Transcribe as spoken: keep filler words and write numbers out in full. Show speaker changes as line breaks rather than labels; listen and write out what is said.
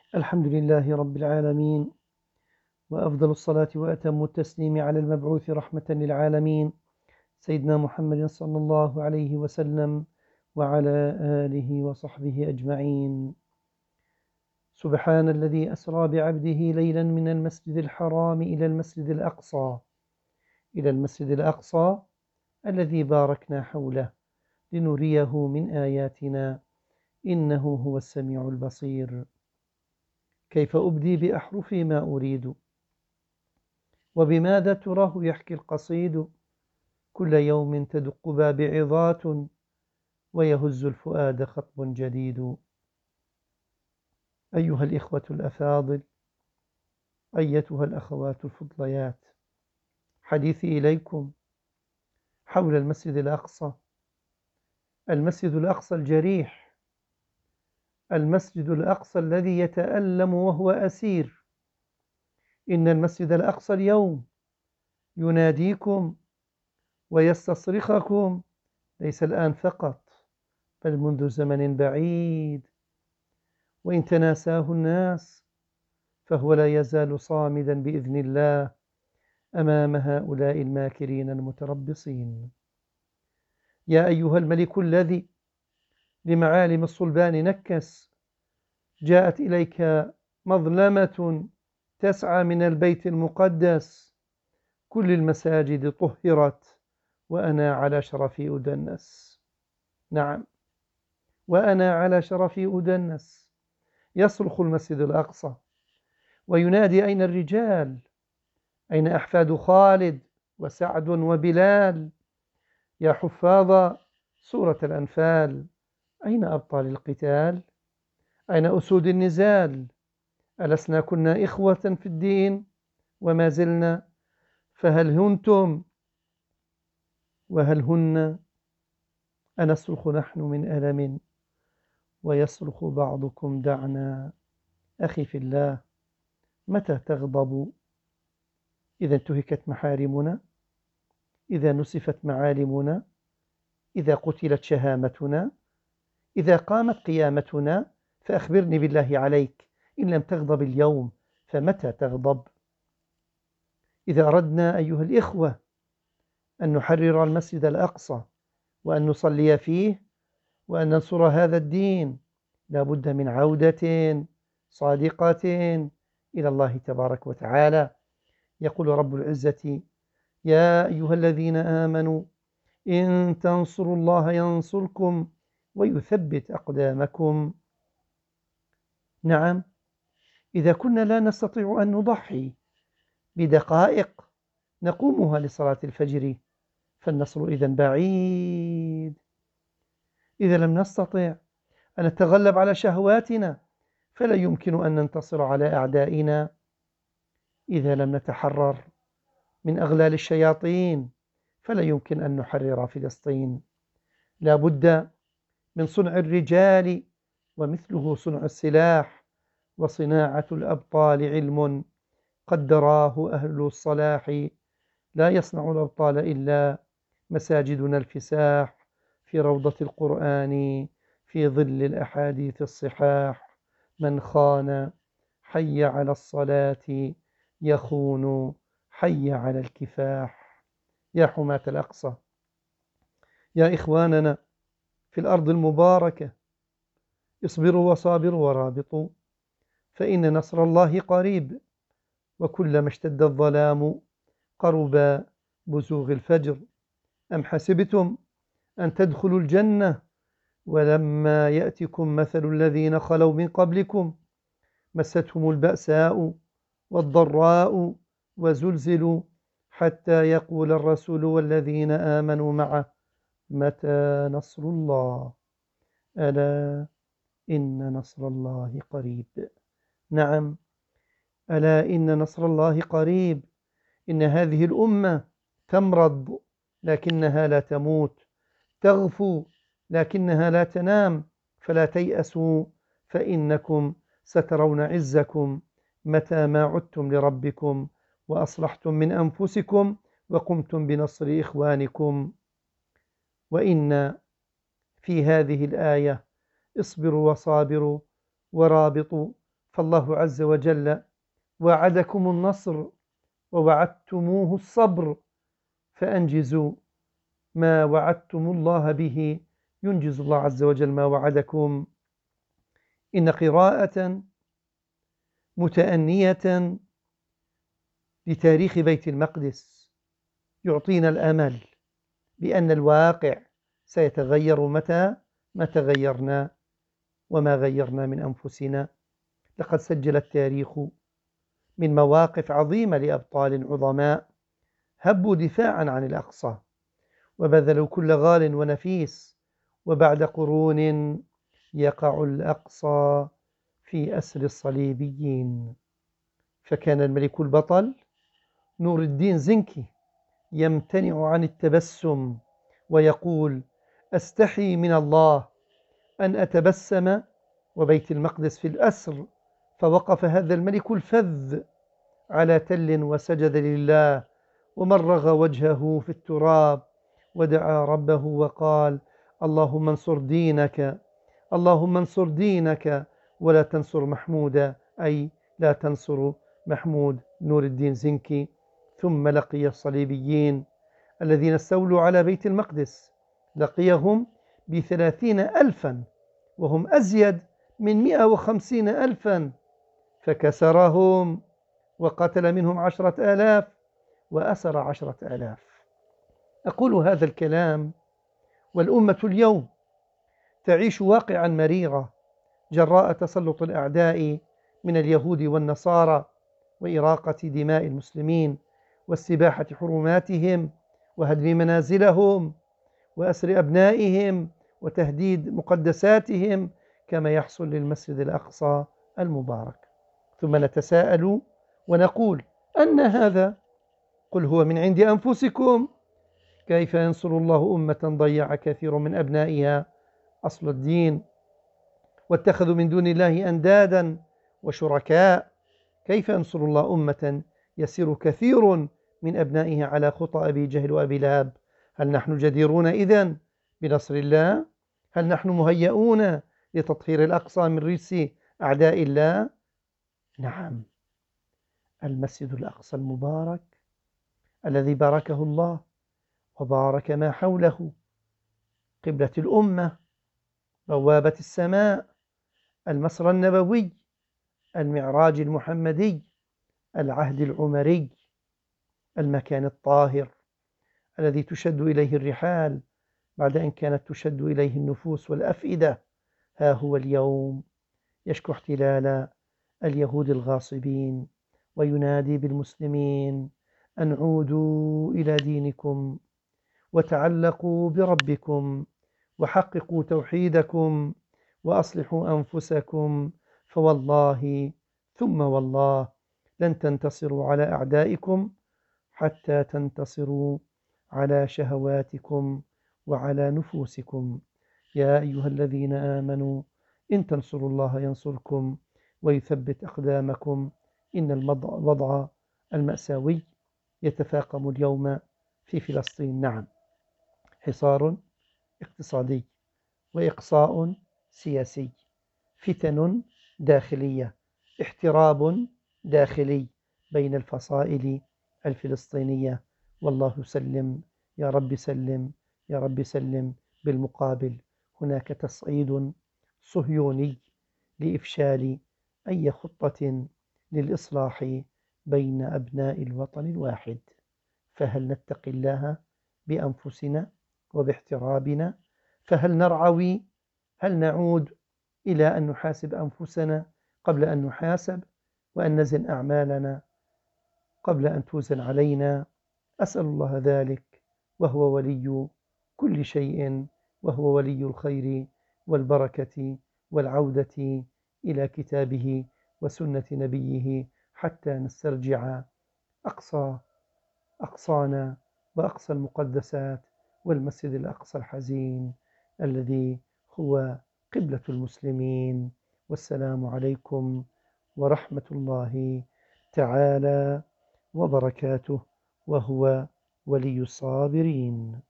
الحمد لله رب العالمين، وأفضل الصلاة وأتم التسليم على المبعوث رحمة للعالمين سيدنا محمد صلى الله عليه وسلم وعلى آله وصحبه أجمعين. سبحان الذي أسرى بعبده ليلا من المسجد الحرام إلى المسجد الأقصى إلى المسجد الأقصى الذي باركنا حوله لنريه من آياتنا إنه هو السميع البصير. كيف أبدي بأحرفي ما أريد، وبماذا تراه يحكي القصيد؟ كل يوم تدق باب عظات، ويهز الفؤاد خطب جديد. أيها الإخوة الأفاضل، أيتها الأخوات الفضليات، حديثي إليكم حول المسجد الأقصى، المسجد الأقصى الجريح، المسجد الأقصى الذي يتألم وهو أسير. إن المسجد الأقصى اليوم يناديكم ويستصرخكم، ليس الآن فقط بل منذ زمن بعيد، وإن تناساه الناس فهو لا يزال صامدا بإذن الله أمام هؤلاء الماكرين المتربصين. يا أيها الملك الذي لمعالم الصلبان نكس، جاءت إليك مظلمة تسعى من البيت المقدس، كل المساجد طهرت وأنا على شرفي أدنس. نعم، وأنا على شرفي أدنس. يصرخ المسجد الأقصى وينادي: أين الرجال؟ أين أحفاد خالد وسعد وبلال؟ يا حفاظ سورة الأنفال، أين أبطال القتال؟ أين أسود النزال؟ ألسنا كنا إخوة في الدين وما زلنا؟ فهل هنتم وهل هن؟ أنصرخ نحن من ألم ويصرخ بعضكم دعنا؟ أخي في الله، متى تغضب؟ إذا انتهكت محارمنا، إذا نسفت معالمنا، إذا قتلت شهامتنا، إذا قامت قيامتنا، فأخبرني بالله عليك، إن لم تغضب اليوم فمتى تغضب؟ إذا أردنا أيها الإخوة أن نحرر المسجد الأقصى وأن نصلي فيه وأن ننصر هذا الدين، لا بد من عودة صادقة إلى الله تبارك وتعالى. يقول رب العزة: يا أيها الذين آمنوا إن تنصروا الله ينصركم ويثبت أقدامكم. نعم، إذا كنا لا نستطيع أن نضحي بدقائق نقومها لصلاة الفجر فالنصر إذن بعيد. إذا لم نستطع أن نتغلب على شهواتنا فلا يمكن أن ننتصر على أعدائنا. إذا لم نتحرر من أغلال الشياطين فلا يمكن أن نحرر فلسطين. لا بد من صنع الرجال ومثله صنع السلاح، وصناعة الأبطال علم قدراه أهل الصلاح. لا يصنع الأبطال إلا مساجدنا الفساح، في روضة القرآن في ظل الأحاديث الصحاح. من خان حي على الصلاة يخون حي على الكفاح. يا حماة الأقصى، يا إخواننا في الأرض المباركة، اصبروا وصابروا ورابطوا، فإن نصر الله قريب، وكلما اشتد الظلام قرب بزوغ الفجر. أم حسبتم أن تدخلوا الجنة ولما يأتكم مثل الذين خلوا من قبلكم مستهم البأساء والضراء وزلزلوا حتى يقول الرسول والذين آمنوا معه متى نصر الله؟ ألا إن نصر الله قريب. نعم، ألا إن نصر الله قريب. إن هذه الأمة تمرض لكنها لا تموت، تغفو لكنها لا تنام، فلا تيأسوا فإنكم سترون عزكم متى ما عدتم لربكم وأصلحتم من أنفسكم وقمتم بنصر إخوانكم. وإن في هذه الآية اصبروا وصابروا ورابطوا فالله عز وجل وعدكم النصر ووعدتموه الصبر، فأنجزوا ما وعدتم الله به ينجز الله عز وجل ما وعدكم. إن قراءة متأنية لتاريخ بيت المقدس يعطينا الأمل بأن الواقع سيتغير متى ما تغيرنا وما غيرنا من أنفسنا. لقد سجل التاريخ من مواقف عظيمة لأبطال عظماء هبوا دفاعا عن الأقصى وبذلوا كل غال ونفيس، وبعد قرون يقع الأقصى في أسر الصليبيين. فكان الملك البطل نور الدين زنكي يمتنع عن التبسم ويقول: أستحي من الله أن أتبسم وبيت المقدس في الأسر. فوقف هذا الملك الفذ على تل وسجد لله ومرغ وجهه في التراب ودعا ربه وقال: اللهم انصر دينك، اللهم انصر دينك ولا تنصر محمودا، أي لا تنصر محمود نور الدين زنكي. ثم لقي الصليبيين الذين استولوا على بيت المقدس، لقيهم بثلاثين ألفا وهم أزيد من مئة وخمسين ألفا، فكسرهم وقتل منهم عشرة آلاف وأسر عشرة آلاف. أقول هذا الكلام والأمة اليوم تعيش واقعا مريرا جراء تسلط الأعداء من اليهود والنصارى وإراقة دماء المسلمين واستباحة حرماتهم وهدم منازلهم وأسر أبنائهم وتهديد مقدساتهم كما يحصل للمسجد الأقصى المبارك. ثم نتساءل ونقول: أن هذا؟ قل هو من عند أنفسكم. كيف ينصر الله أمة ضيع كثير من أبنائها أصل الدين واتخذوا من دون الله أندادا وشركاء؟ كيف ينصر الله أمة يسير كثير من أبنائها على خطى أبي جهل وأبي لهب؟ هل نحن جديرون إذن بنصر الله؟ هل نحن مهيئون لتطهير الأقصى من رجس أعداء الله؟ نعم، المسجد الأقصى المبارك الذي باركه الله وبارك ما حوله، قبلة الأمة، بوابة السماء، المسرى النبوي، المعراج المحمدي، العهد العمري، المكان الطاهر الذي تشد إليه الرحال بعد أن كانت تشد إليه النفوس والأفئدة، ها هو اليوم يشكو احتلال اليهود الغاصبين وينادي بالمسلمين أن عودوا إلى دينكم وتعلقوا بربكم وحققوا توحيدكم وأصلحوا أنفسكم، فوالله ثم والله لن تنتصروا على أعدائكم حتى تنتصروا على شهواتكم وعلى نفوسكم. يا أيها الذين آمنوا إن تنصروا الله ينصركم ويثبت أقدامكم. إن الوضع المأساوي يتفاقم اليوم في فلسطين. نعم، حصار اقتصادي وإقصاء سياسي، فتن داخلية، احتراب داخلي بين الفصائل الفلسطينية. والله سلم يا رب سلم يا رب سلم. بالمقابل هناك تصعيد صهيوني لإفشال أي خطة للإصلاح بين أبناء الوطن الواحد. فهل نتقي الله بأنفسنا وباحترابنا؟ فهل نرعوي؟ هل نعود إلى أن نحاسب أنفسنا قبل أن نحاسب، وأن نزن أعمالنا قبل أن توزن علينا؟ أسأل الله ذلك، وهو ولي كل شيء، وهو ولي الخير والبركة والعودة إلى كتابه وسنة نبيه حتى نسترجع أقصى أقصانا وأقصى المقدسات والمسجد الأقصى الحزين الذي هو قبلة المسلمين. والسلام عليكم ورحمة الله تعالى وبركاته، وهو ولي الصابرين.